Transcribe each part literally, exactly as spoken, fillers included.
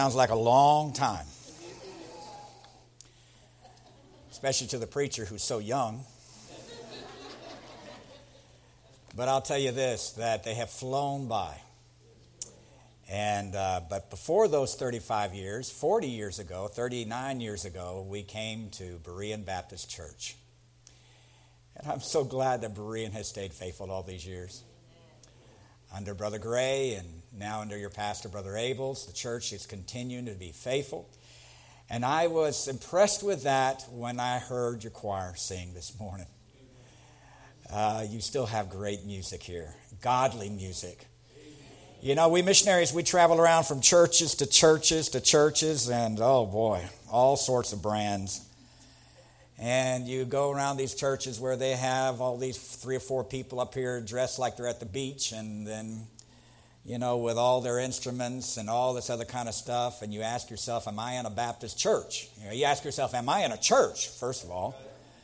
Sounds like a long time, especially to the preacher who's so young. But I'll tell you this, that they have flown by. And uh, but before those thirty-five years, forty years ago, thirty-nine years ago, we came to Berean Baptist Church. And I'm so glad that Berean has stayed faithful all these years. Under Brother Gray and now under your pastor, Brother Abels, the church is continuing to be faithful. And I was impressed with that when I heard your choir sing this morning. Uh, you still have great music here, godly music. You know, we missionaries, we travel around from churches to churches to churches, and oh boy, all sorts of brands. And you go around these churches where they have all these three or four people up here dressed like they're at the beach, and then, you know, with all their instruments and all this other kind of stuff, and you ask yourself, am I in a Baptist church? You know, you ask yourself, am I in a church, first of all?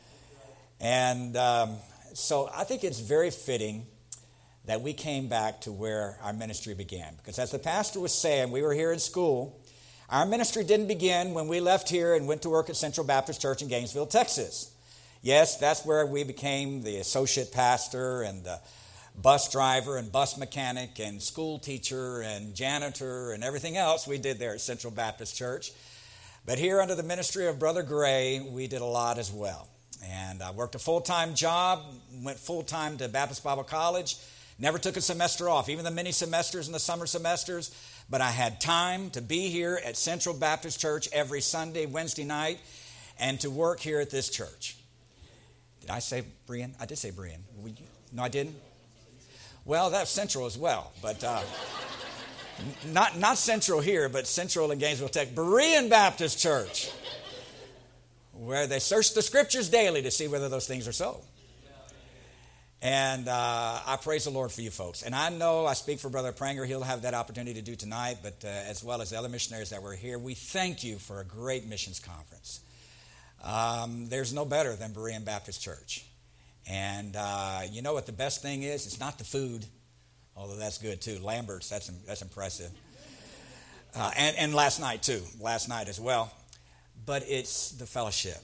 And um, so I think it's very fitting that we came back to where our ministry began. Because as the pastor was saying, we were here in school. Our ministry didn't begin when we left here and went to work at Central Baptist Church in Gainesville, Texas. Yes, that's where we became the associate pastor and the bus driver and bus mechanic and school teacher and janitor and everything else we did there at Central Baptist Church. But here under the ministry of Brother Gray, we did a lot as well. And I worked a full-time job, went full-time to Baptist Bible College, never took a semester off, even the mini semesters and the summer semesters. But I had time to be here at Central Baptist Church every Sunday, Wednesday night, and to work here at this church. Did I say Berean? I did say Berean. No, I didn't? Well, that's Central as well, but uh, not not Central here, but Central in Gainesville, Texas. Berean Baptist Church, where they search the Scriptures daily to see whether those things are so. And uh, I praise the Lord for you folks. And I know I speak for Brother Pranger. He'll have that opportunity to do tonight, but uh, as well as the other missionaries that were here, we thank you for a great missions conference. Um, there's no better than Berean Baptist Church. And uh, you know what the best thing is? It's not the food, although that's good too. Lambert's, that's that's impressive. Uh, and, and last night too, last night as well. But it's the fellowship,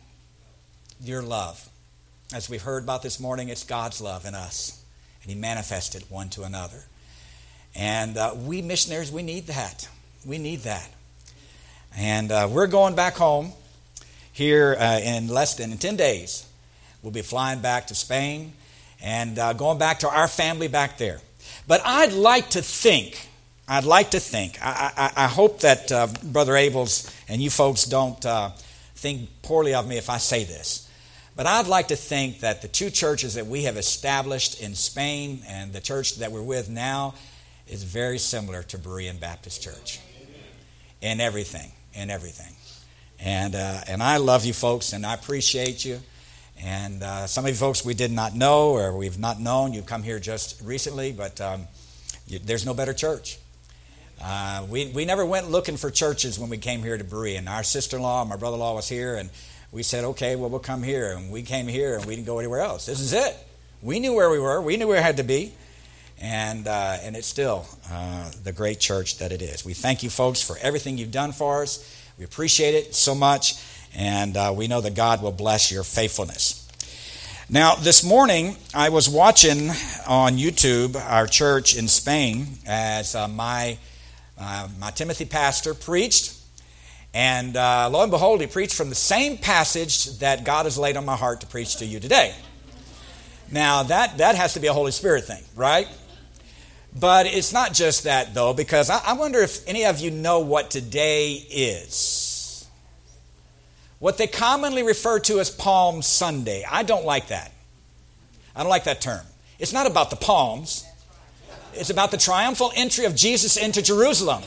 your love. As we've heard about this morning, it's God's love in us. And He manifested one to another. And uh, we missionaries, we need that. We need that. And uh, we're going back home here uh, in less than in ten days. We'll be flying back to Spain and uh, going back to our family back there. But I'd like to think, I'd like to think, I, I, I hope that uh, Brother Abels and you folks don't uh, think poorly of me if I say this. But I'd like to think that the two churches that we have established in Spain and the church that we're with now is very similar to Berean Baptist Church. In everything, in everything. And uh, and I love you folks, and I appreciate you. And uh, some of you folks we did not know or we've not known. You've come here just recently, but um, you, there's no better church. Uh, we, we never went looking for churches when we came here to Berean. Our sister-in-law, my brother-in-law was here, and we said, okay, well, we'll come here. And we came here, and we didn't go anywhere else. This is it. We knew where we were. We knew where it had to be. And uh, and it's still uh, the great church that it is. We thank you, folks, for everything you've done for us. We appreciate it so much. And uh, we know that God will bless your faithfulness. Now, this morning, I was watching on YouTube our church in Spain as uh, my, uh, my Timothy pastor preached. And uh, lo and behold, he preached from the same passage that God has laid on my heart to preach to you today. Now, that, that has to be a Holy Spirit thing, right? But it's not just that, though, because I, I wonder if any of you know what today is. What they commonly refer to as Palm Sunday. I don't like that. I don't like that term. It's not about the palms. It's about the triumphal entry of Jesus into Jerusalem.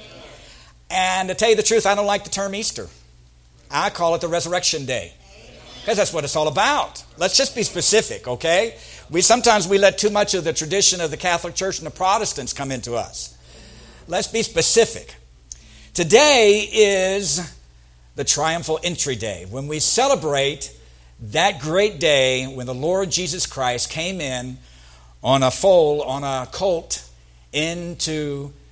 And to tell you the truth, I don't like the term Easter. I call it the Resurrection Day. Because that's what it's all about. Let's just be specific, okay? We sometimes we let too much of the tradition of the Catholic Church and the Protestants come into us. Let's be specific. Today is the triumphal entry day, when we celebrate that great day when the Lord Jesus Christ came in on a foal, on a colt, into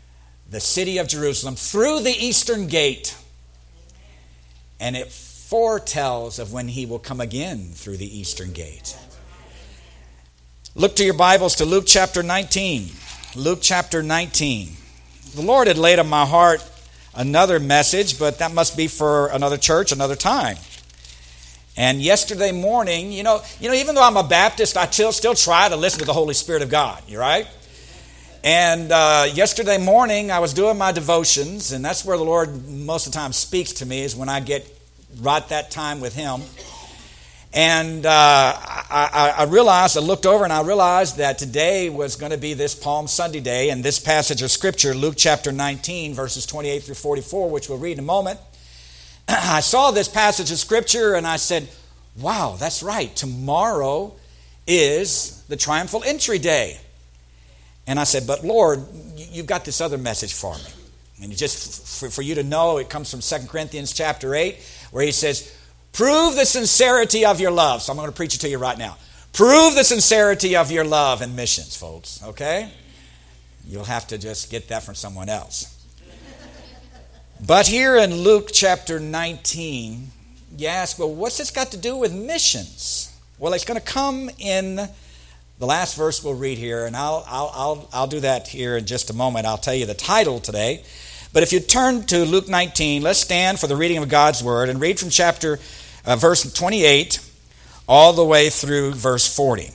the city of Jerusalem through the eastern gate. And it foretells of when he will come again through the eastern gate. Look to your Bibles to Luke chapter nineteen. Luke chapter nineteen. The Lord had laid on my heart another message, but that must be for another church, another time. And yesterday morning, you know, you know, even though I'm a Baptist, I still, still try to listen to the Holy Spirit of God. You right? And uh, yesterday morning, I was doing my devotions, and that's where the Lord most of the time speaks to me, is when I get right that time with Him. And uh, I, I realized, I looked over and I realized that today was going to be this Palm Sunday day, and this passage of Scripture, Luke chapter nineteen, verses twenty-eight through forty-four, which we'll read in a moment. I saw this passage of Scripture and I said, wow, that's right. Tomorrow is the triumphal entry day. And I said, but Lord, you've got this other message for me. And just for, for you to know, it comes from Second Corinthians chapter eight, where he says, prove the sincerity of your love. So I'm going to preach it to you right now. Prove the sincerity of your love in missions, folks. Okay? You'll have to just get that from someone else. But here in Luke chapter nineteen, you ask, well, what's this got to do with missions? Well, it's going to come in the last verse we'll read here, and I'll, I'll, I'll, I'll do that here in just a moment. I'll tell you the title today. But if you turn to Luke nineteen, let's stand for the reading of God's Word and read from chapter uh, verse twenty-eight all the way through verse forty.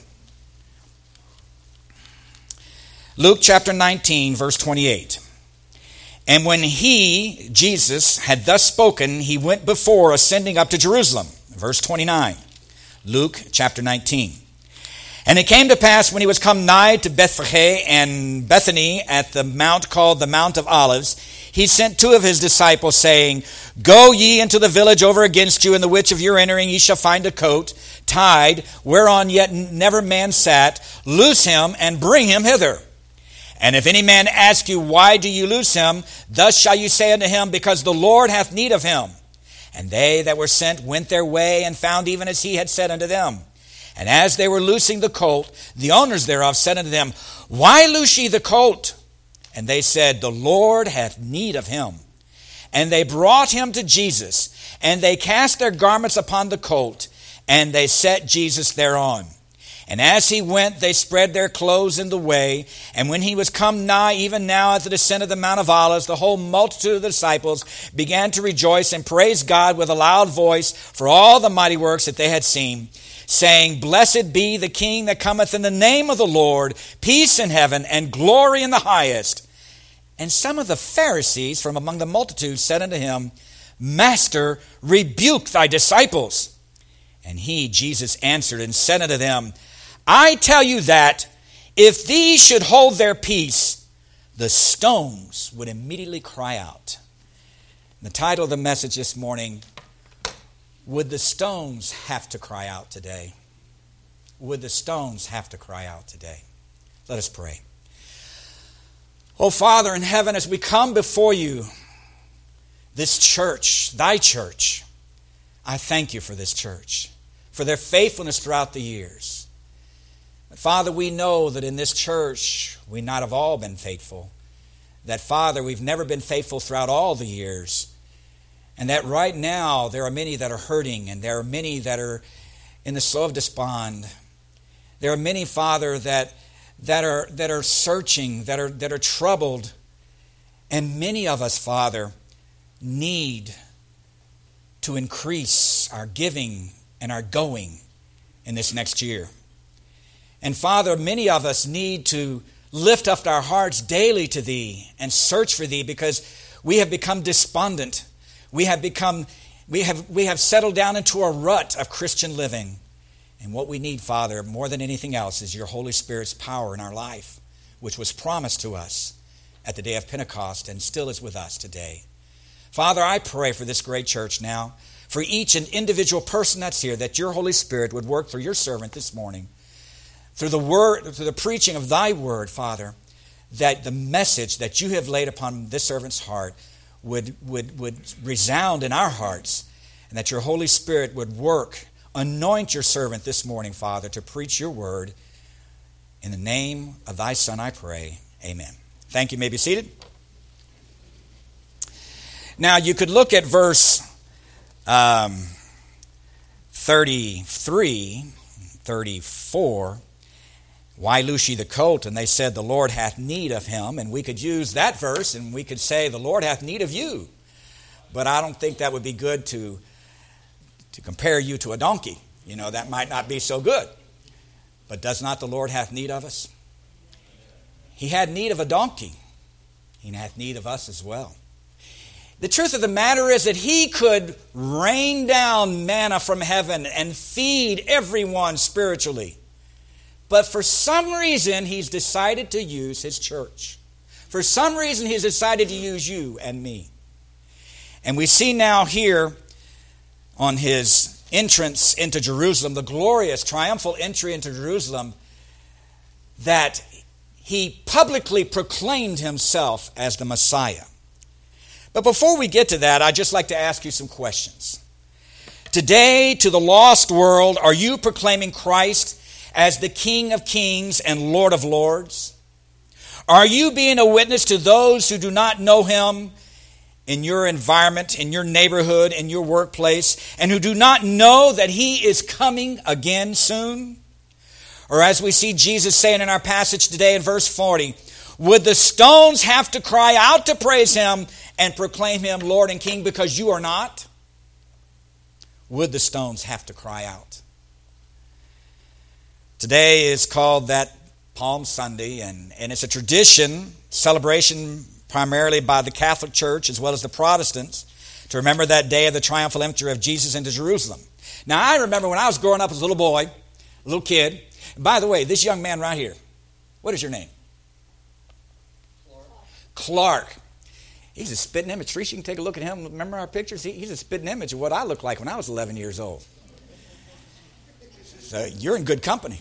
Luke chapter nineteen, verse twenty-eight. And when he, Jesus, had thus spoken, he went before, ascending up to Jerusalem. Verse twenty-nine. Luke chapter nineteen. And it came to pass when he was come nigh to Bethphage and Bethany at the mount called the Mount of Olives, he sent two of his disciples, saying, go ye into the village over against you, in the which of your entering ye shall find a coat tied, whereon yet never man sat. Loose him and bring him hither. And if any man ask you, why do you loose him? Thus shall you say unto him, because the Lord hath need of him. And they that were sent went their way, and found even as he had said unto them. And as they were loosing the colt, the owners thereof said unto them, why loose ye the colt? And they said, the Lord hath need of him. And they brought him to Jesus, and they cast their garments upon the colt, and they set Jesus thereon. And as he went, they spread their clothes in the way. And when he was come nigh, even now at the descent of the Mount of Olives, the whole multitude of the disciples began to rejoice and praise God with a loud voice for all the mighty works that they had seen, saying, blessed be the King that cometh in the name of the Lord, peace in heaven and glory in the highest. And some of the Pharisees from among the multitude said unto him, Master, rebuke thy disciples. And he, Jesus, answered and said unto them, I tell you that if these should hold their peace, the stones would immediately cry out. The title of the message this morning, would the stones have to cry out today? Would the stones have to cry out today? Let us pray. Oh, Father in heaven, as we come before you, this church, thy church, I thank you for this church, for their faithfulness throughout the years. But Father, we know that in this church, we not have all been faithful. That, Father, we've never been faithful throughout all the years. And that right now, there are many that are hurting, and there are many that are in the slough of despond. There are many, Father, that that are that are searching, that are that are troubled. And many of us, Father, need to increase our giving and our going in this next year. And Father, many of us need to lift up our hearts daily to Thee and search for Thee, because we have become despondent. We have become, we have we have settled down into a rut of Christian living. And what we need, Father, more than anything else, is your Holy Spirit's power in our life, which was promised to us at the day of Pentecost and still is with us today. Father, I pray for this great church now, for each and individual person that's here, that your Holy Spirit would work through your servant this morning, through the word, through the preaching of thy word, Father, that the message that you have laid upon this servant's heart would, would, would resound in our hearts, and that your Holy Spirit would work. Anoint your servant this morning, Father, to preach your word. In the name of thy Son, I pray. Amen. Thank you. You may be seated. Now, you could look at verse um, thirty-three, thirty-four. Why loose ye the colt? And they said, the Lord hath need of him. And we could use that verse and we could say, the Lord hath need of you. But I don't think that would be good to, to compare you to a donkey. You know, that might not be so good. But does not the Lord hath need of us? He had need of a donkey. He hath need of us as well. The truth of the matter is that he could rain down manna from heaven and feed everyone spiritually. But for some reason, he's decided to use his church. For some reason, he's decided to use you and me. And we see now here on his entrance into Jerusalem, the glorious, triumphal entry into Jerusalem, that he publicly proclaimed himself as the Messiah. But before we get to that, I'd just like to ask you some questions. Today, to the lost world, are you proclaiming Christ as the King of Kings and Lord of Lords? Are you being a witness to those who do not know him in your environment, in your neighborhood, in your workplace, and who do not know that he is coming again soon? Or as we see Jesus saying in our passage today in verse forty, would the stones have to cry out to praise him and proclaim him Lord and King because you are not? Would the stones have to cry out? Today is called that Palm Sunday, and, and it's a tradition, celebration primarily by the Catholic Church as well as the Protestants, to remember that day of the triumphal entry of Jesus into Jerusalem. Now, I remember when I was growing up as a little boy, a little kid. And by the way, this young man right here, what is your name? Clark. Clark. He's a spitting image. Teresa, you can take a look at him. Remember our pictures? He, he's a spitting image of what I looked like when I was eleven years old. So you're in good company.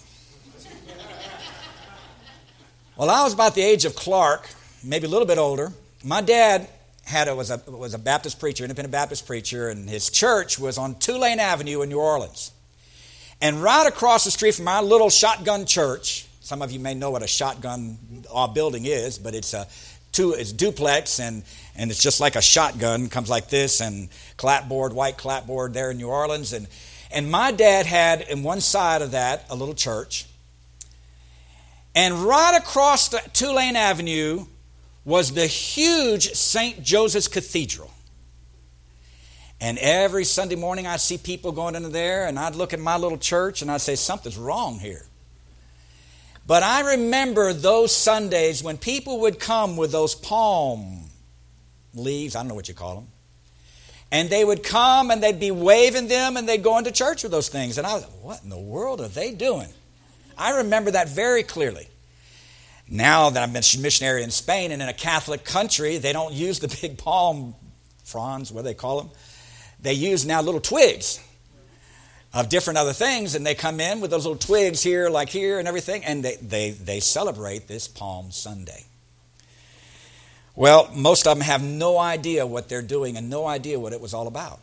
Well, I was about the age of Clark, maybe a little bit older. My dad had a, was a was a Baptist preacher, independent Baptist preacher, and his church was on Tulane Avenue in New Orleans. And right across the street from our little shotgun church, some of you may know what a shotgun uh, building is, but it's a two it's duplex and and it's just like a shotgun, comes like this, and clapboard, white clapboard there in New Orleans, and and my dad had in one side of that a little church. And right across the Tulane Avenue was the huge Saint Joseph's Cathedral. And every Sunday morning I'd see people going into there, and I'd look at my little church and I'd say, something's wrong here. But I remember those Sundays when people would come with those palm leaves, I don't know what you call them, and they would come and they'd be waving them and they'd go into church with those things. And I was like, what in the world are they doing? I remember that very clearly. Now that I'm a missionary in Spain and in a Catholic country, they don't use the big palm fronds, what do they call them? They use now little twigs of different other things, and they come in with those little twigs here, like here and everything, and they, they, they celebrate this Palm Sunday. Well, most of them have no idea what they're doing and no idea what it was all about.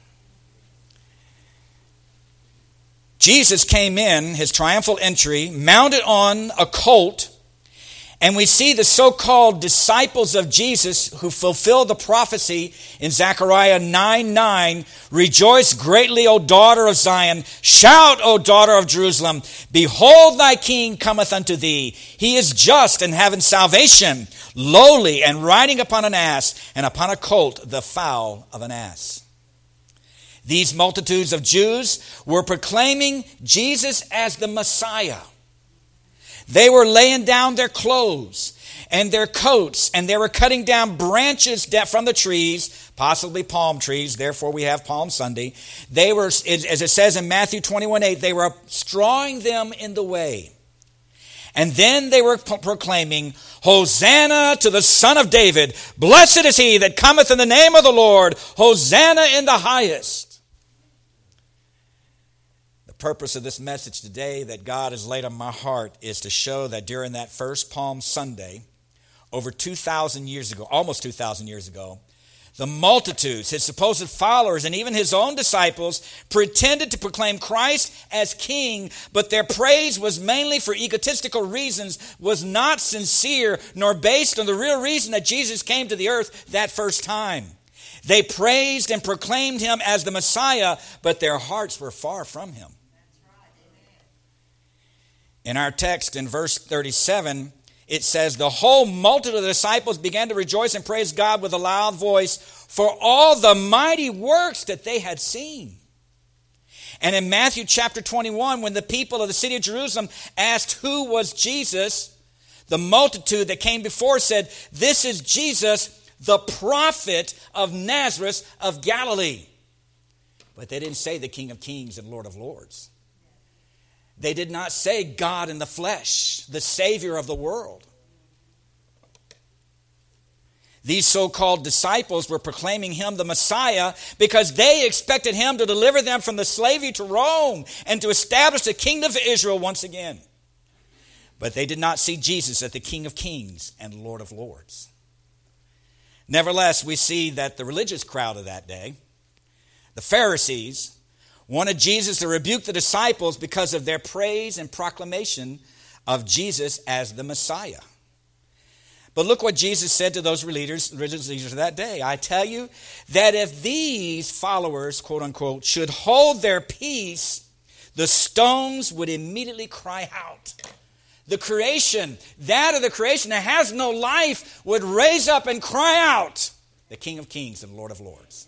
Jesus came in, his triumphal entry, mounted on a colt, and we see the so-called disciples of Jesus who fulfilled the prophecy in Zechariah nine nine, rejoice greatly, O daughter of Zion, shout, O daughter of Jerusalem, behold thy king cometh unto thee. He is just and having salvation, lowly and riding upon an ass, and upon a colt, the foal of an ass. These multitudes of Jews were proclaiming Jesus as the Messiah. They were laying down their clothes and their coats, and they were cutting down branches from the trees, possibly palm trees, therefore we have Palm Sunday. They were, as it says in Matthew twenty-one eight, they were strawing them in the way. And then they were proclaiming, Hosanna to the Son of David. Blessed is he that cometh in the name of the Lord. Hosanna in the highest. The purpose of this message today that God has laid on my heart is to show that during that first Palm Sunday, over two thousand years ago, almost two thousand years ago, the multitudes, his supposed followers, and even his own disciples pretended to proclaim Christ as king, but their praise was mainly for egotistical reasons, was not sincere, nor based on the real reason that Jesus came to the earth that first time. They praised and proclaimed him as the Messiah, but their hearts were far from him. In our text in verse thirty-seven, it says, the whole multitude of the disciples began to rejoice and praise God with a loud voice for all the mighty works that they had seen. And in Matthew chapter twenty-one, when the people of the city of Jerusalem asked who was Jesus, the multitude that came before said, this is Jesus, the prophet of Nazareth of Galilee. But they didn't say the King of Kings and Lord of Lords. They did not say God in the flesh, the Savior of the world. These so-called disciples were proclaiming him the Messiah because they expected him to deliver them from the slavery to Rome and to establish the kingdom of Israel once again. But they did not see Jesus as the King of Kings and Lord of Lords. Nevertheless, we see that the religious crowd of that day, the Pharisees, wanted Jesus to rebuke the disciples because of their praise and proclamation of Jesus as the Messiah. But look what Jesus said to those leaders, religious leaders of that day. I tell you that if these followers, quote unquote, should hold their peace, the stones would immediately cry out. The creation, that of the creation that has no life, would raise up and cry out, the King of Kings and Lord of Lords.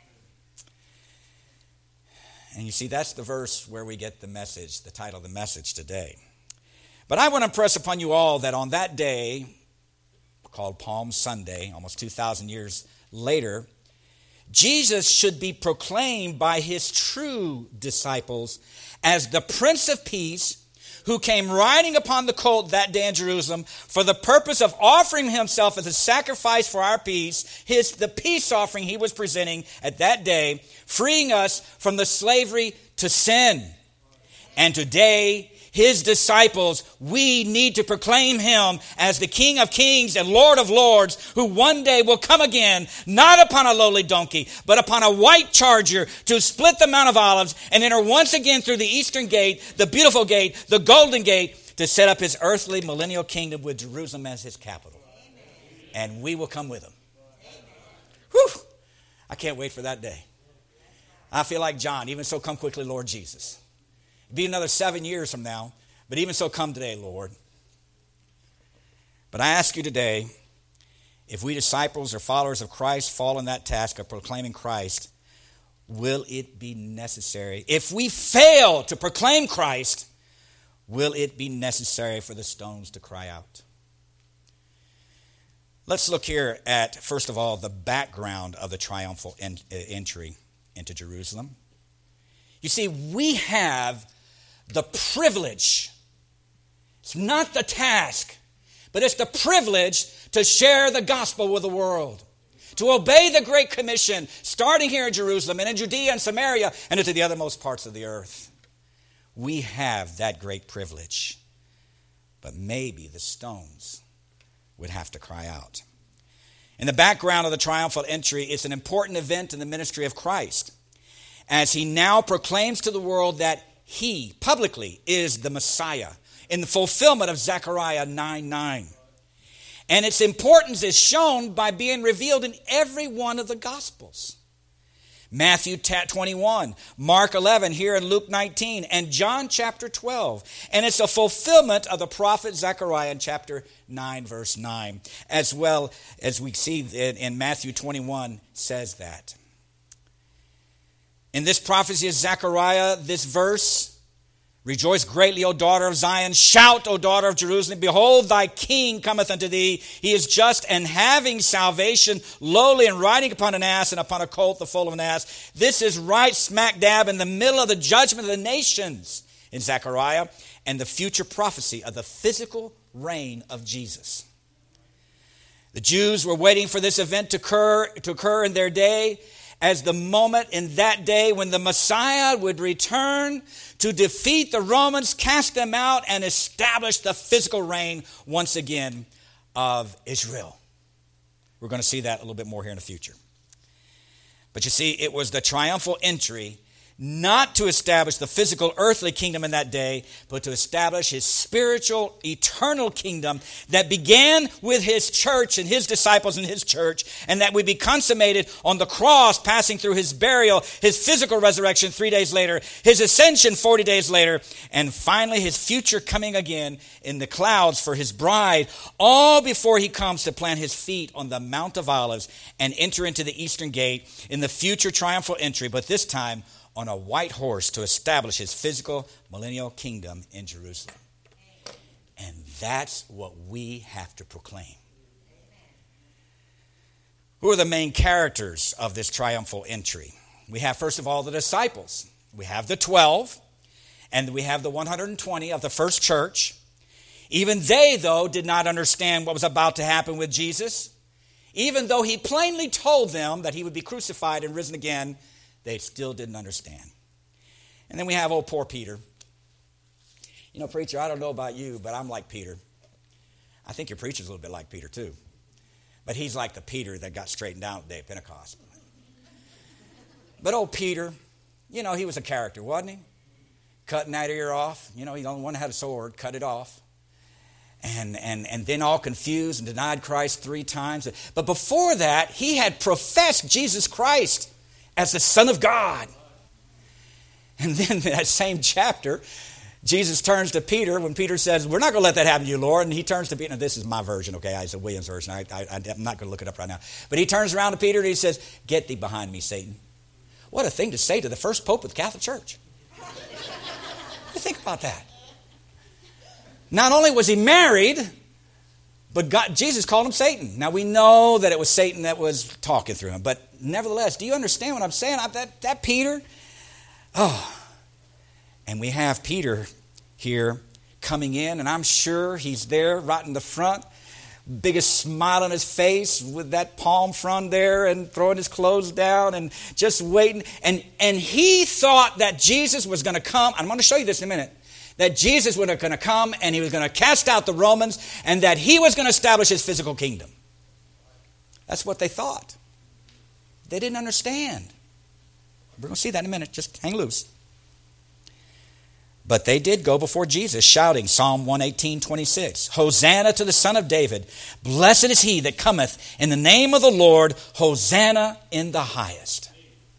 And you see, that's the verse where we get the message, the title of the message today. But I want to impress upon you all that on that day, called Palm Sunday, almost two thousand years later, Jesus should be proclaimed by his true disciples as the Prince of Peace, who came riding upon the colt that day in Jerusalem for the purpose of offering himself as a sacrifice for our peace, his, the peace offering he was presenting at that day, freeing us from the slavery to sin. And today, his disciples, we need to proclaim him as the King of Kings and Lord of Lords, who one day will come again, not upon a lowly donkey, but upon a white charger to split the Mount of Olives and enter once again through the eastern gate, the beautiful gate, the golden gate, to set up his earthly millennial kingdom with Jerusalem as his capital. And we will come with him. Whew! I can't wait for that day. I feel like John, even so come quickly, Lord Jesus. It'll be another seven years from now, but even so come today, Lord. But I ask you today, if we disciples or followers of Christ fall in that task of proclaiming Christ, will it be necessary? If we fail to proclaim Christ, will it be necessary for the stones to cry out? Let's look here at, first of all, the background of the triumphal entry into Jerusalem. You see, we have the privilege. It's not the task, but it's the privilege to share the gospel with the world, to obey the Great Commission, starting here in Jerusalem and in Judea and Samaria and into the othermost parts of the earth. We have that great privilege, but maybe the stones would have to cry out. In the background of the triumphal entry, it's an important event in the ministry of Christ, as he now proclaims to the world that he, publicly, is the Messiah in the fulfillment of Zechariah nine nine. And its importance is shown by being revealed in every one of the Gospels. Matthew twenty-one, Mark eleven, here in Luke nineteen, and John chapter twelve. And it's a fulfillment of the prophet Zechariah in chapter nine, verse nine, as well as we see in, in Matthew twenty-one says that. In this prophecy of Zechariah, this verse, rejoice greatly, O daughter of Zion. Shout, O daughter of Jerusalem. Behold, thy king cometh unto thee. He is just and having salvation, lowly and riding upon an ass and upon a colt, the foal of an ass. This is right smack dab in the middle of the judgment of the nations in Zechariah and the future prophecy of the physical reign of Jesus. The Jews were waiting for this event to occur, to occur in their day, as the moment in that day when the Messiah would return to defeat the Romans, cast them out, and establish the physical reign once again of Israel. We're going to see that a little bit more here in the future. But you see, it was the triumphal entry not to establish the physical earthly kingdom in that day, but to establish his spiritual eternal kingdom that began with his church and his disciples and his church, and that would be consummated on the cross, passing through his burial, his physical resurrection three days later, his ascension forty days later, and finally his future coming again in the clouds for his bride, all before he comes to plant his feet on the Mount of Olives and enter into the eastern gate in the future triumphal entry, but this time on a white horse to establish his physical millennial kingdom in Jerusalem. And that's what we have to proclaim. Who are the main characters of this triumphal entry? We have, first of all, the disciples. We have the twelve, and we have the one hundred twenty of the first church. Even they, though, did not understand what was about to happen with Jesus. Even though he plainly told them that he would be crucified and risen again, they still didn't understand. And then we have old poor Peter. You know, preacher, I don't know about you, but I'm like Peter. I think your preacher's a little bit like Peter too. But he's like the Peter that got straightened out the day of Pentecost. But old Peter, you know, he was a character, wasn't he? Cutting that ear off. You know, he's the only one that had a sword, cut it off. And, and, and then all confused and denied Christ three times. But before that, he had professed Jesus Christ as the Son of God. And then in that same chapter, Jesus turns to Peter when Peter says, we're not going to let that happen to you, Lord. And he turns to Peter. Now, this is my version, okay? It's a Williams version. I, I, I'm not going to look it up right now. But he turns around to Peter and he says, get thee behind me, Satan. What a thing to say to the first pope of the Catholic Church. What do you think about that? Not only was he married, but God, Jesus called him Satan. Now, we know that it was Satan that was talking through him. But nevertheless, do you understand what I'm saying? I, that, that Peter, oh. And we have Peter here coming in, and I'm sure he's there right in the front. Biggest smile on his face with that palm frond there and throwing his clothes down and just waiting. And, and he thought that Jesus was going to come. I'm going to show you this in a minute. That Jesus was going to come and he was going to cast out the Romans and that he was going to establish his physical kingdom. That's what they thought. They didn't understand. We're going to see that in a minute. Just hang loose. But they did go before Jesus, shouting, Psalm one eighteen, twenty-six, Hosanna to the Son of David. Blessed is he that cometh in the name of the Lord. Hosanna in the highest.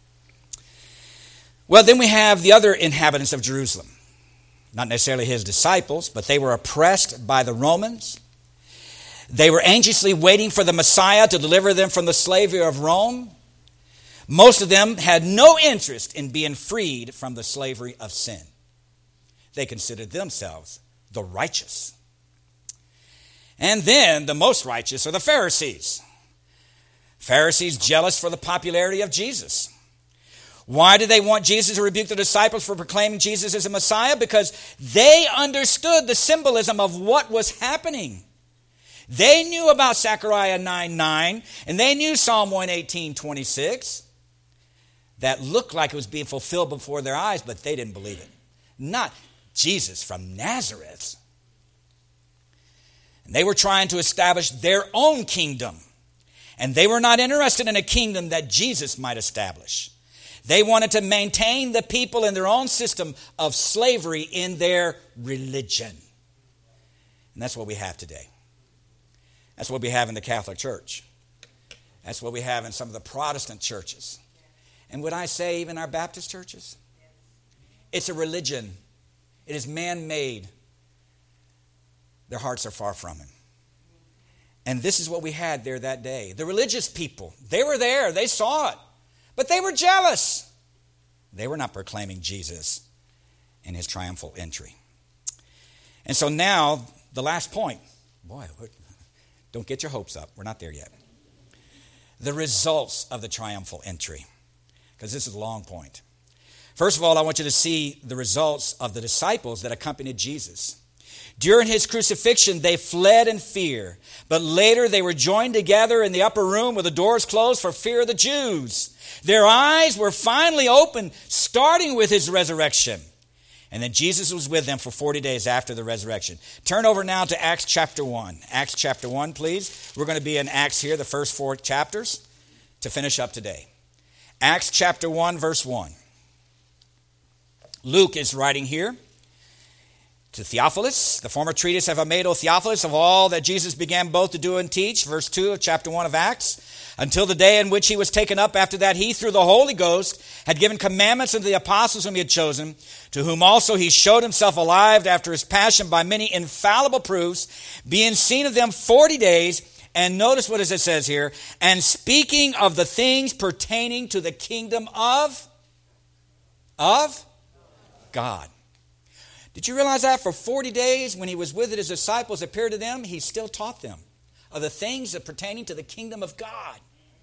Well, then we have the other inhabitants of Jerusalem. Not necessarily his disciples, but they were oppressed by the Romans. They were anxiously waiting for the Messiah to deliver them from the slavery of Rome. Most of them had no interest in being freed from the slavery of sin. They considered themselves the righteous. And then the most righteous are the Pharisees. Pharisees jealous for the popularity of Jesus. Why did they want Jesus to rebuke the disciples for proclaiming Jesus as a Messiah? Because they understood the symbolism of what was happening. They knew about Zechariah nine nine, and they knew Psalm one eighteen, twenty-six. That looked like it was being fulfilled before their eyes, but they didn't believe it. Not Jesus from Nazareth. And they were trying to establish their own kingdom. And they were not interested in a kingdom that Jesus might establish. They wanted to maintain the people in their own system of slavery in their religion. And that's what we have today. That's what we have in the Catholic Church. That's what we have in some of the Protestant churches. And would I say even our Baptist churches? It's a religion. It is man-made. Their hearts are far from him. And this is what we had there that day. The religious people, they were there. They saw it. But they were jealous. They were not proclaiming Jesus in his triumphal entry. And so now, the last point. Boy, don't get your hopes up. We're not there yet. The results of the triumphal entry. Because this is a long point. First of all, I want you to see the results of the disciples that accompanied Jesus. During his crucifixion, they fled in fear. But later, they were joined together in the upper room with the doors closed for fear of the Jews. Their eyes were finally opened, starting with his resurrection. And then Jesus was with them for forty days after the resurrection. Turn over now to Acts chapter one. Acts chapter one, please. We're going to be in Acts here, the first four chapters, to finish up today. Acts chapter one, verse one. Luke is writing here to Theophilus, the former treatise have I made, O Theophilus, of all that Jesus began both to do and teach, verse two of chapter one of Acts, until the day in which he was taken up. After that, he, through the Holy Ghost, had given commandments unto the apostles whom he had chosen, to whom also he showed himself alive after his passion by many infallible proofs, being seen of them forty days. And notice what it says here, and speaking of the things pertaining to the kingdom of, of God. Did you realize that for forty days when he was with his disciples, appeared to them, he still taught them of the things that pertaining to the kingdom of God.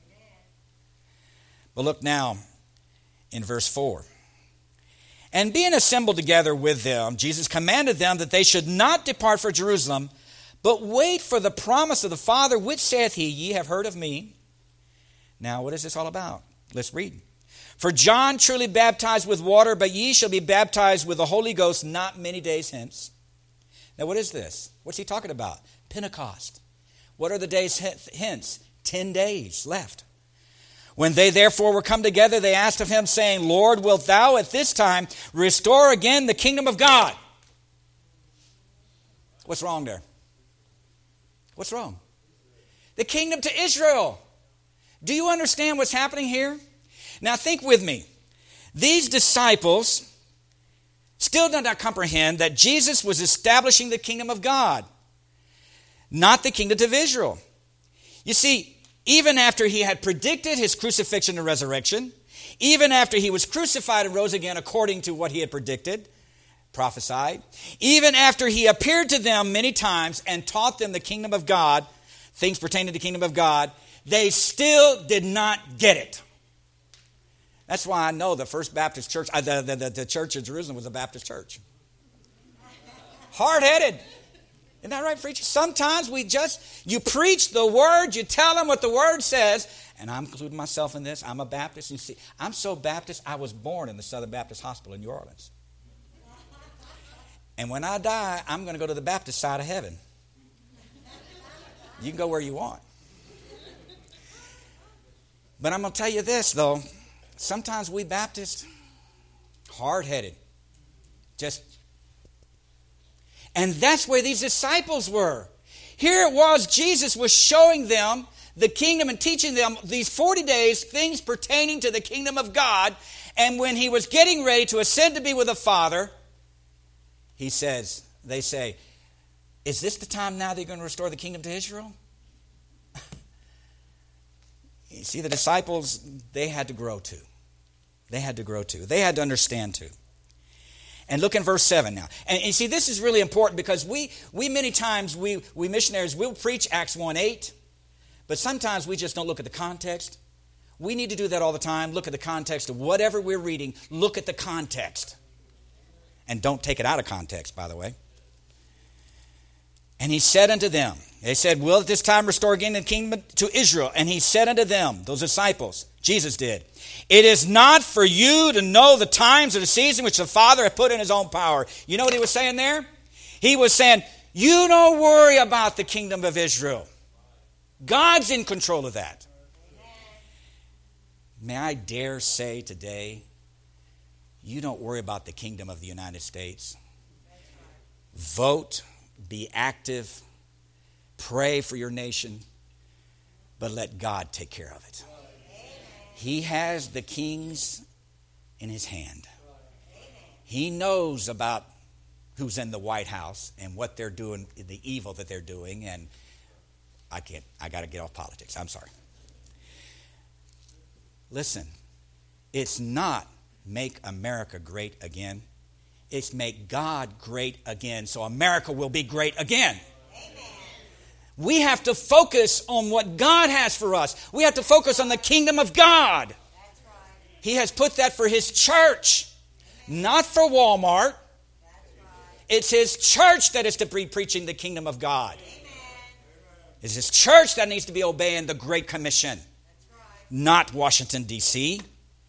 But look now in verse four. And being assembled together with them, Jesus commanded them that they should not depart from Jerusalem, but wait for the promise of the Father, which saith he, ye have heard of me. Now, what is this all about? Let's read. For John truly baptized with water, but ye shall be baptized with the Holy Ghost not many days hence. Now, what is this? What's he talking about? Pentecost. What are the days hence? Ten days left. When they therefore were come together, they asked of him, saying, Lord, wilt thou at this time restore again the kingdom of God? What's wrong there? What's wrong? The kingdom to Israel. Do you understand what's happening here? Now think with me. These disciples still did not comprehend that Jesus was establishing the kingdom of God, not the kingdom of Israel. You see, even after he had predicted his crucifixion and resurrection, even after he was crucified and rose again according to what he had predicted, prophesied, even after he appeared to them many times and taught them the kingdom of God, things pertaining to the kingdom of God, they still did not get it. That's why I know the First Baptist Church, uh, the, the, the church of Jerusalem was a Baptist church. Hard-headed. Isn't that right, preacher? Sometimes we just, you preach the word, you tell them what the word says, and I'm including myself in this. I'm a Baptist. You see, I'm so Baptist, I was born in the Southern Baptist Hospital in New Orleans. And when I die, I'm going to go to the Baptist side of heaven. You can go where you want. But I'm going to tell you this, though. Sometimes we Baptists, hard-headed. Just, and that's where these disciples were. Here it was, Jesus was showing them the kingdom and teaching them these forty days, things pertaining to the kingdom of God. And when he was getting ready to ascend to be with the Father, he says, they say, is this the time now that you're going to restore the kingdom to Israel? You see, the disciples, they had to grow too. They had to grow too. They had to understand too. And look in verse seven now. And you see, this is really important because we, we many times, we, we missionaries, we'll preach Acts one eight, but sometimes we just don't look at the context. We need to do that all the time. Look at the context of whatever we're reading. Look at the context. And don't take it out of context, by the way. And he said unto them, they said, will at this time restore again the kingdom to Israel? And he said unto them, those disciples, Jesus did, it is not for you to know the times or the season which the Father hath put in his own power. You know what he was saying there? He was saying, you don't worry about the kingdom of Israel. God's in control of that. May I dare say today, you don't worry about the kingdom of the United States. Vote, be active, pray for your nation, but let God take care of it. He has the kings in his hand. He knows about who's in the White House and what they're doing, the evil that they're doing, and I can't, I got to get off politics. I'm sorry. Listen, it's not make America great again. It's make God great again so America will be great again. Amen. We have to focus on what God has for us. We have to focus on the kingdom of God. That's right. He has put that for his church, Amen. Not for Walmart. That's right. It's his church that is to be preaching the kingdom of God. Amen. It's his church that needs to be obeying the Great Commission, That's right. Not Washington, D C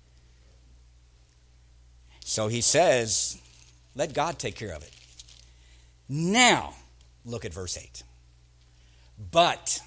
So he says, let God take care of it. Now, look at verse eight. But,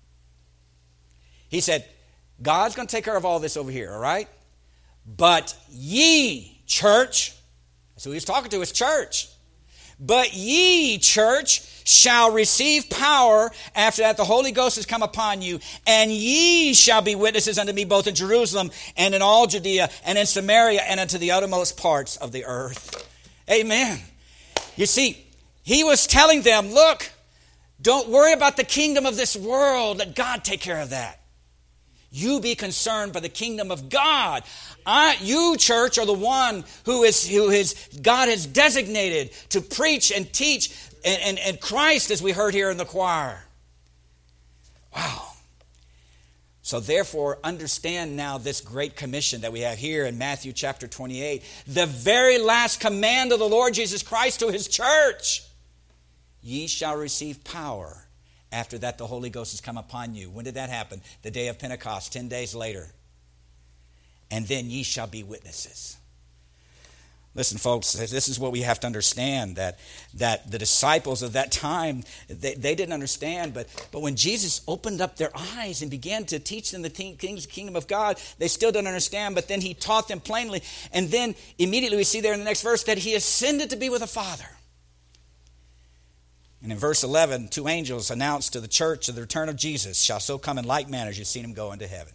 he said, God's going to take care of all this over here, all right? But ye, church, So he was talking to his church. But ye, church, shall receive power after that the Holy Ghost has come upon you, and ye shall be witnesses unto me both in Jerusalem and in all Judea and in Samaria and unto the uttermost parts of the earth. Amen. You see, he was telling them, look, don't worry about the kingdom of this world. Let God take care of that. You be concerned by the kingdom of God. I, you, church, are the one who is who is God has designated to preach and teach, and, and, and Christ, as we heard here in the choir. Wow. So therefore, understand now this great commission that we have here in Matthew chapter twenty-eight. The very last command of the Lord Jesus Christ to his church. Ye shall receive power. After that, the Holy Ghost has come upon you. When did that happen? The day of Pentecost, ten days later. And then ye shall be witnesses. Listen, folks, this is what we have to understand, that, that the disciples of that time, they, they didn't understand, but, but when Jesus opened up their eyes and began to teach them the things, kingdom of God, they still didn't understand, but then he taught them plainly. And then immediately we see there in the next verse that he ascended to be with the Father. And in verse eleven, two angels announced to the church of the return of Jesus shall so come in like manner as you've seen him go into heaven.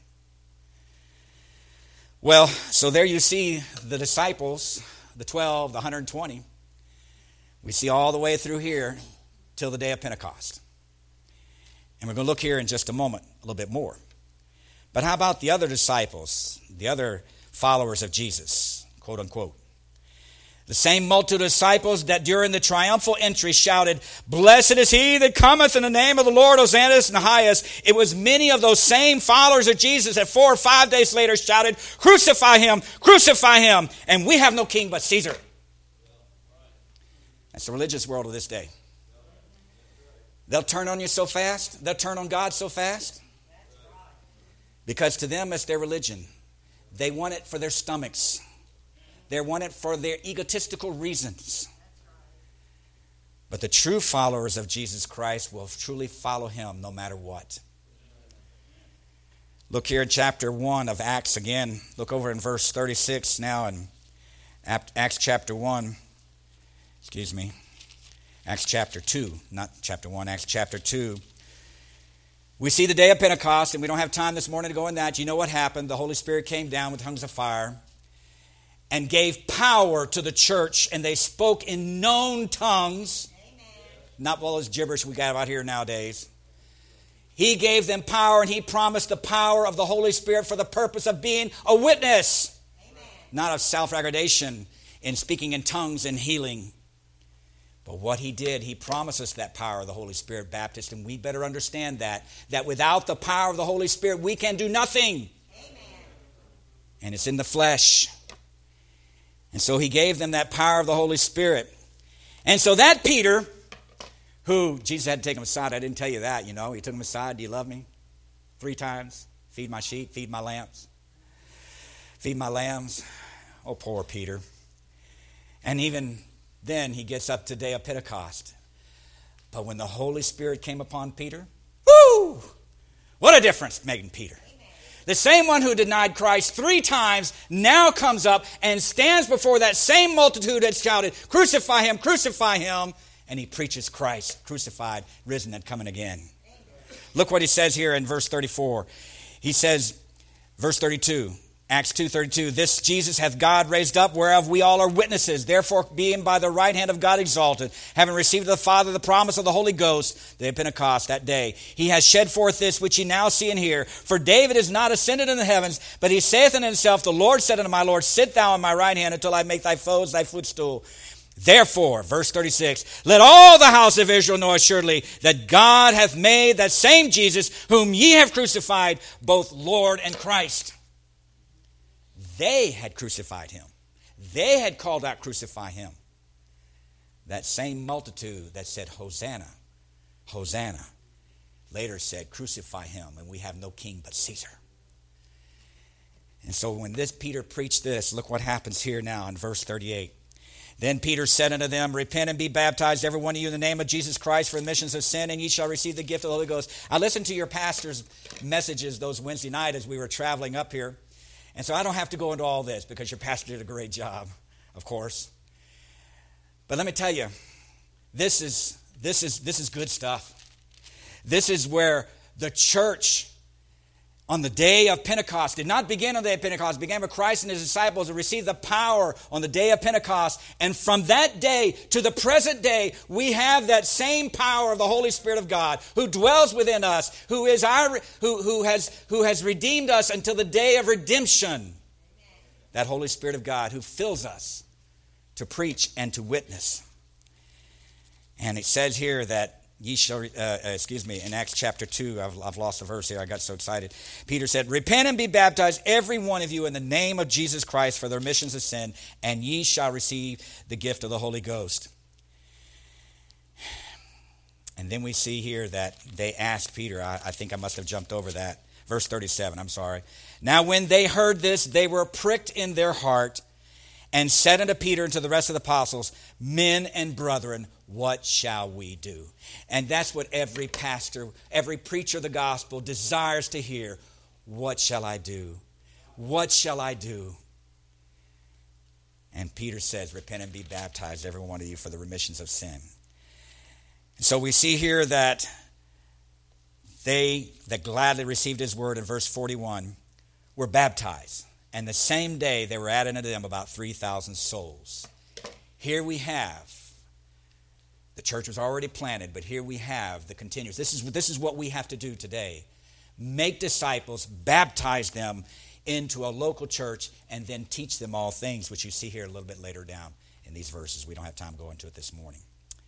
Well, so there you see the disciples, the twelve, the one hundred twenty. We see all the way through here till the day of Pentecost. And we're going to look here in just a moment a little bit more. But how about the other disciples, the other followers of Jesus, quote unquote? The same multitude of disciples that during the triumphal entry shouted, blessed is he that cometh in the name of the Lord, Hosanna in the highest. It was many of those same followers of Jesus that four or five days later shouted, crucify him, crucify him. And we have no king but Caesar. That's the religious world of this day. They'll turn on you so fast. They'll turn on God so fast. Because to them, it's their religion. They want it for their stomachs. They want it for their egotistical reasons. But the true followers of Jesus Christ will truly follow him no matter what. Look here in chapter one of Acts again. Look over in verse thirty-six now in Acts chapter one. Excuse me. Acts chapter two. Not chapter one, Acts chapter two. We see the day of Pentecost, and we don't have time this morning to go in that. You know what happened. The Holy Spirit came down with tongues of fire and gave power to the church, and they spoke in known tongues. Amen. Not all this gibberish we got out here nowadays. He gave them power, and he promised the power of the Holy Spirit for the purpose of being a witness. Amen. Not of self-aggradation in speaking in tongues and healing. But what he did, he promised us that power of the Holy Spirit, Baptist, and we better understand that, that without the power of the Holy Spirit, we can do nothing. Amen. And it's in the flesh. And so he gave them that power of the Holy Spirit. And so that Peter, who Jesus had to take him aside. I didn't tell you that, you know. He took him aside. Do you love me? Three times. Feed my sheep. Feed my lambs. Feed my lambs. Oh, poor Peter. And even then he gets up to the day of Pentecost. But when the Holy Spirit came upon Peter, whoo! What a difference made in Peter. The same one who denied Christ three times now comes up and stands before that same multitude that shouted, crucify him, crucify him. And he preaches Christ, crucified, risen, and coming again. Look what he says here in verse thirty-four. He says, verse thirty-two, Acts two thirty-two, this Jesus hath God raised up, whereof we all are witnesses. Therefore, being by the right hand of God exalted, having received of the Father the promise of the Holy Ghost, the day of Pentecost, that day, he has shed forth this which ye now see and hear. For David is not ascended in the heavens, but he saith unto himself, the Lord said unto my Lord, sit thou on my right hand until I make thy foes thy footstool. Therefore, verse thirty-six, let all the house of Israel know assuredly that God hath made that same Jesus, whom ye have crucified, both Lord and Christ. They had crucified him. They had called out, crucify him. That same multitude that said, Hosanna, Hosanna, later said, crucify him, and we have no king but Caesar. And so when this Peter preached this, look what happens here now in verse thirty-eight. Then Peter said unto them, repent and be baptized, every one of you, in the name of Jesus Christ for remission of sin, and ye shall receive the gift of the Holy Ghost. I listened to your pastor's messages those Wednesday night as we were traveling up here. And so I don't have to go into all this because your pastor did a great job, of course. But let me tell you, this is this is this is good stuff. This is where the church on the day of Pentecost did not begin on the day of Pentecost. It began with Christ and his disciples who received the power on the day of Pentecost. And from that day to the present day, we have that same power of the Holy Spirit of God who dwells within us, who is our who, who has who has redeemed us until the day of redemption. That Holy Spirit of God who fills us to preach and to witness. And it says here that ye shall, uh, excuse me, in Acts chapter two, I've, I've lost a verse here, I got so excited. Peter said, repent and be baptized, every one of you, in the name of Jesus Christ for the remissions of sin, and ye shall receive the gift of the Holy Ghost. And then we see here that they asked Peter, I, I think I must have jumped over that, verse thirty-seven, I'm sorry. Now when they heard this, they were pricked in their heart, and said unto Peter and to the rest of the apostles, men and brethren, what shall we do? And that's what every pastor, every preacher of the gospel desires to hear. What shall I do? What shall I do? And Peter says, repent and be baptized, every one of you, for the remissions of sin. And so we see here that they that gladly received his word in verse forty-one were baptized. And the same day they were added unto them about three thousand souls. Here we have, the church was already planted, but here we have the continuous. This is, this is what we have to do today. Make disciples, baptize them into a local church, and then teach them all things, which you see here a little bit later down in these verses. We don't have time to go into it this morning.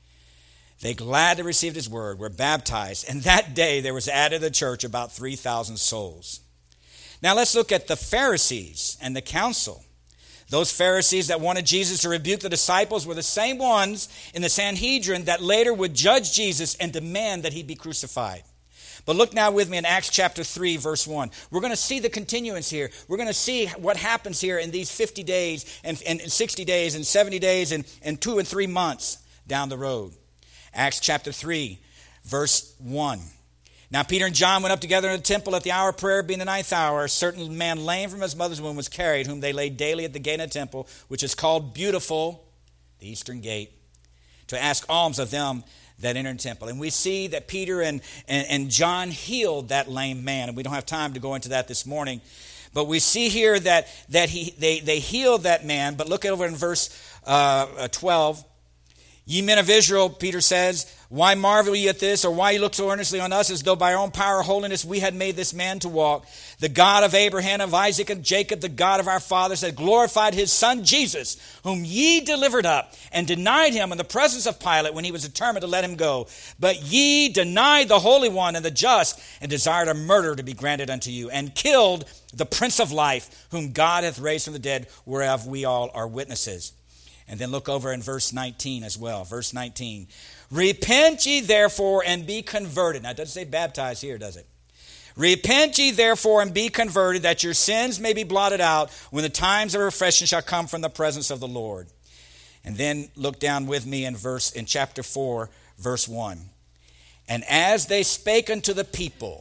They gladly received his word, were baptized, and that day there was added to the church about three thousand souls. Now let's look at the Pharisees and the council. Those Pharisees that wanted Jesus to rebuke the disciples were the same ones in the Sanhedrin that later would judge Jesus and demand that he be crucified. But look now with me in Acts chapter three, verse one. We're going to see the continuance here. We're going to see what happens here in these fifty days and, and sixty days and seventy days and, and two and three months down the road. Acts chapter three, verse one. Now Peter and John went up together in the temple at the hour of prayer, being the ninth hour. A certain man lame from his mother's womb was carried, whom they laid daily at the gate of the temple, which is called Beautiful, the eastern gate, to ask alms of them that enter the temple. And we see that Peter and, and, and John healed that lame man. And we don't have time to go into that this morning. But we see here that, that he they, they healed that man. But look over in verse uh, twelve. Ye men of Israel, Peter says, why marvel ye at this, or why ye look so earnestly on us, as though by our own power or holiness we had made this man to walk? The God of Abraham, of Isaac, and Jacob, the God of our fathers, had glorified his son Jesus, whom ye delivered up, and denied him in the presence of Pilate when he was determined to let him go. But ye denied the Holy One and the just, and desired a murder to be granted unto you, and killed the Prince of Life, whom God hath raised from the dead, whereof we all are witnesses. And then look over in verse nineteen as well. Verse nineteen. Repent ye therefore and be converted. Now it doesn't say baptized here, does it? Repent ye therefore and be converted, that your sins may be blotted out, when the times of refreshing shall come from the presence of the Lord. And then look down with me in verse in chapter four, verse one. And as they spake unto the people,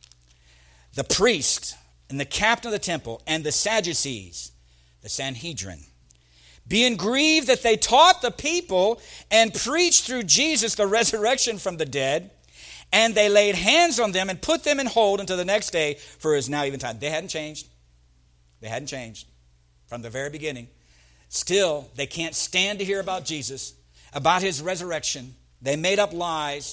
the priest and the captain of the temple and the Sadducees, the Sanhedrin, being grieved that they taught the people and preached through Jesus the resurrection from the dead, and they laid hands on them and put them in hold until the next day, for it is now even time. They hadn't changed. They hadn't changed from the very beginning. Still, they can't stand to hear about Jesus, about his resurrection. They made up lies.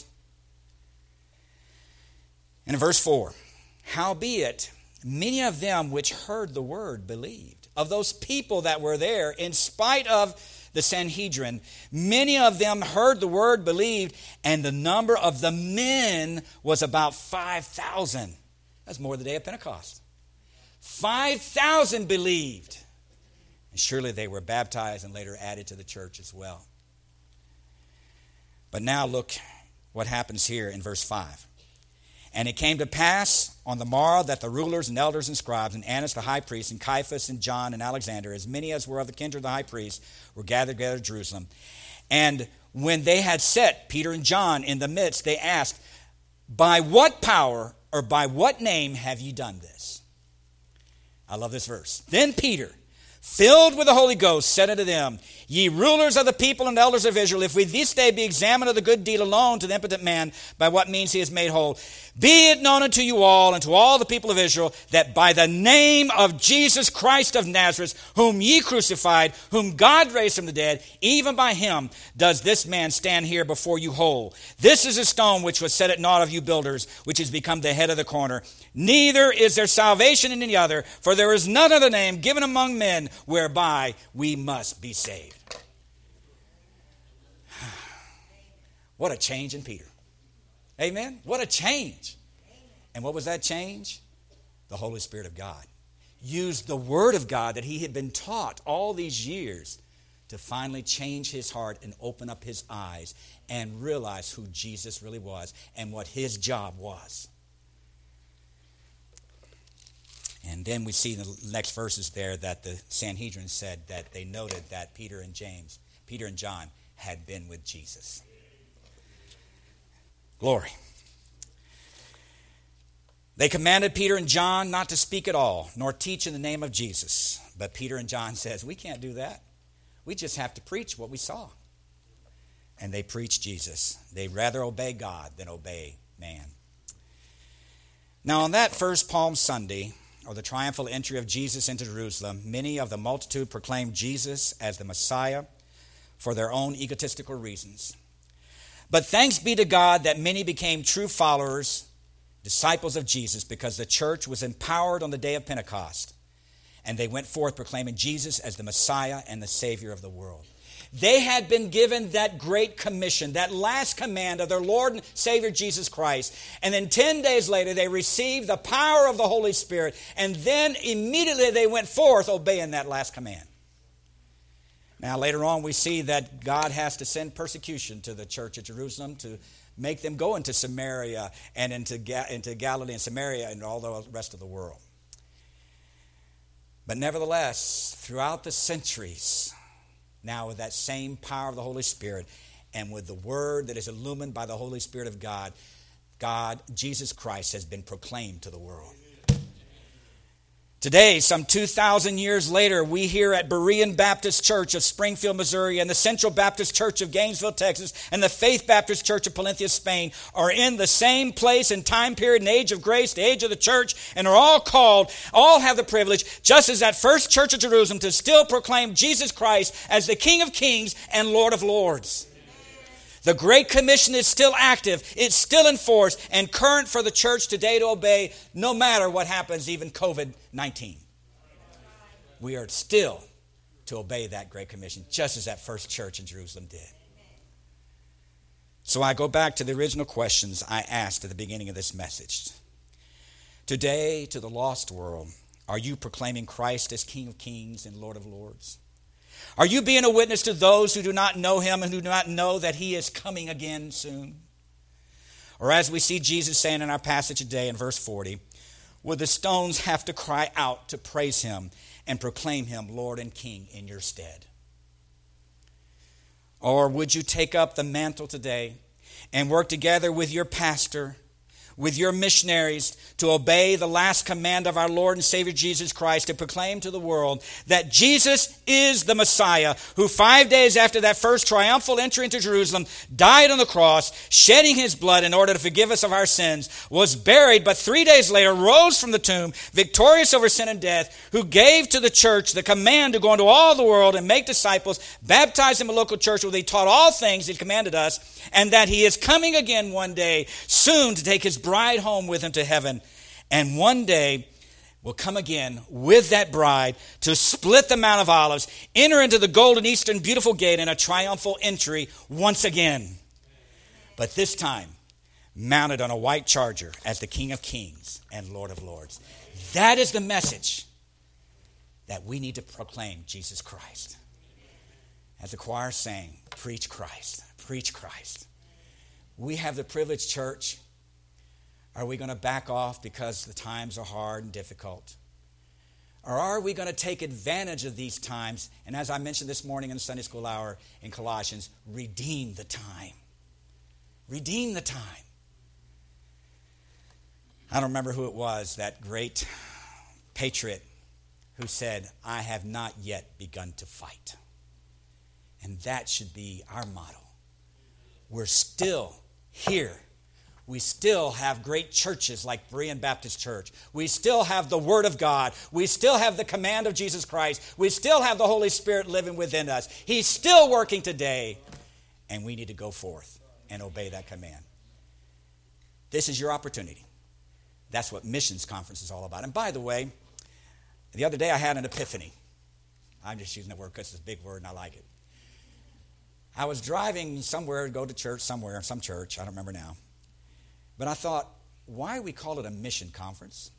And in verse four, howbeit, many of them which heard the word believed. Of those people that were there, in spite of the Sanhedrin, many of them heard the word, believed, and the number of the men was about five thousand. That's more than the day of Pentecost. five thousand believed. And surely they were baptized and later added to the church as well. But now look what happens here in verse five. And it came to pass on the morrow that the rulers and elders and scribes and Annas the high priest and Caiaphas and John and Alexander, as many as were of the kindred of the high priest, were gathered together at Jerusalem. And when they had set Peter and John in the midst, they asked, by what power or by what name have ye done this? I love this verse. Then Peter, filled with the Holy Ghost, said unto them, Ye rulers of the people and elders of Israel, if we this day be examined of the good deed alone to the impotent man, by what means he is made whole, be it known unto you all and to all the people of Israel, that by the name of Jesus Christ of Nazareth, whom ye crucified, whom God raised from the dead, even by him does this man stand here before you whole. This is a stone which was set at naught of you builders, which has become the head of the corner. Neither is there salvation in any other, for there is none other name given among men whereby we must be saved. What a change in Peter. Amen? What a change. And what was that change? The Holy Spirit of God used the Word of God that he had been taught all these years to finally change his heart and open up his eyes and realize who Jesus really was and what his job was. And then we see in the next verses there that the Sanhedrin said that they noted that Peter and James, Peter and John had been with Jesus. Glory. They commanded Peter and John not to speak at all, nor teach in the name of Jesus. But Peter and John says, we can't do that. We just have to preach what we saw. And they preached Jesus. They'd rather obey God than obey man. Now on that first Palm Sunday, or the triumphal entry of Jesus into Jerusalem, many of the multitude proclaimed Jesus as the Messiah for their own egotistical reasons. But thanks be to God that many became true followers, disciples of Jesus, because the church was empowered on the day of Pentecost. And they went forth proclaiming Jesus as the Messiah and the Savior of the world. They had been given that great commission, that last command of their Lord and Savior Jesus Christ. And then ten days later, they received the power of the Holy Spirit. And then immediately they went forth obeying that last command. Now, later on, we see that God has to send persecution to the church at Jerusalem to make them go into Samaria and into, Ga- into Galilee and Samaria and all the rest of the world. But nevertheless, throughout the centuries, now with that same power of the Holy Spirit and with the word that is illumined by the Holy Spirit of God, God, Jesus Christ, has been proclaimed to the world. Today, some two thousand years later, we here at Berean Baptist Church of Springfield, Missouri, and the Central Baptist Church of Gainesville, Texas, and the Faith Baptist Church of Palencia, Spain, are in the same place and time period and age of grace, the age of the church, and are all called, all have the privilege, just as that first church of Jerusalem, to still proclaim Jesus Christ as the King of Kings and Lord of Lords. The Great Commission is still active, it's still in force, and current for the church today to obey, no matter what happens, even covid nineteen. We are still to obey that Great Commission, just as that first church in Jerusalem did. So I go back to the original questions I asked at the beginning of this message. Today, to the lost world, are you proclaiming Christ as King of Kings and Lord of Lords? Are you being a witness to those who do not know him and who do not know that he is coming again soon? Or as we see Jesus saying in our passage today in verse forty, would the stones have to cry out to praise him and proclaim him Lord and King in your stead? Or would you take up the mantle today and work together with your pastor, with your missionaries, to obey the last command of our Lord and Savior Jesus Christ, to proclaim to the world that Jesus is the Messiah, who five days after that first triumphal entry into Jerusalem died on the cross, shedding his blood in order to forgive us of our sins, was buried, but three days later rose from the tomb, victorious over sin and death, who gave to the church the command to go into all the world and make disciples, baptize them in a local church where they taught all things he commanded us, and that he is coming again one day soon to take his bride home with him to heaven, and one day will come again with that bride to split the Mount of Olives, enter into the golden eastern beautiful gate in a triumphal entry once again. But this time, mounted on a white charger as the King of Kings and Lord of Lords. That is the message that we need to proclaim Jesus Christ. As the choir sang, preach Christ, preach Christ. We have the privilege, church. Are we going to back off because the times are hard and difficult? Or are we going to take advantage of these times, and as I mentioned this morning in the Sunday school hour in Colossians, redeem the time? Redeem the time. I don't remember who it was, that great patriot who said, I have not yet begun to fight. And that should be our motto. We're still here. We still have great churches like Berean Baptist Church. We still have the Word of God. We still have the command of Jesus Christ. We still have the Holy Spirit living within us. He's still working today. And we need to go forth and obey that command. This is your opportunity. That's what Missions Conference is all about. And by the way, the other day I had an epiphany. I'm just using that word because it's a big word and I like it. I was driving somewhere to go to church somewhere, some church, I don't remember now. But I thought, why we call it a mission conference?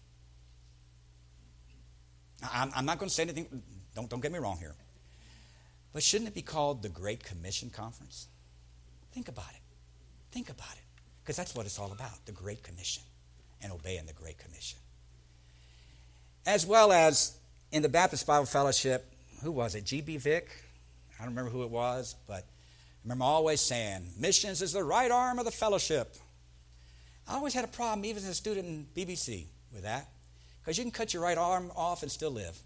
I'm, I'm not going to say anything, don't, don't get me wrong here. But shouldn't it be called the Great Commission Conference? Think about it. Think about it. Because that's what it's all about, the Great Commission and obeying the Great Commission. As well as in the Baptist Bible Fellowship, who was it? G B Vick? I don't remember who it was, but I remember always saying, missions is the right arm of the fellowship. I always had a problem, even as a student in B B C, with that. Because you can cut your right arm off and still live.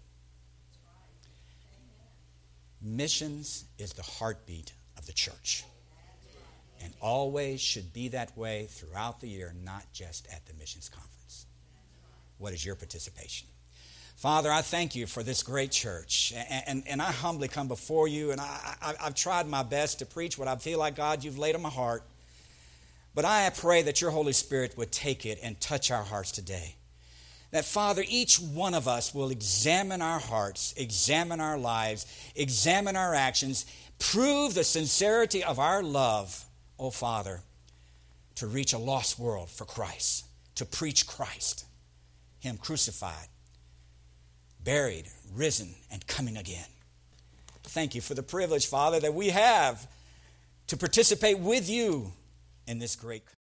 Missions is the heartbeat of the church. And always should be that way throughout the year, not just at the missions conference. What is your participation? Father, I thank you for this great church. And, and, and I humbly come before you, and I, I, I've tried my best to preach what I feel like, God, you've laid on my heart. But I pray that your Holy Spirit would take it and touch our hearts today. That, Father, each one of us will examine our hearts, examine our lives, examine our actions, prove the sincerity of our love, oh Father, to reach a lost world for Christ, to preach Christ, him crucified, buried, risen, and coming again. Thank you for the privilege, Father, that we have to participate with you in this great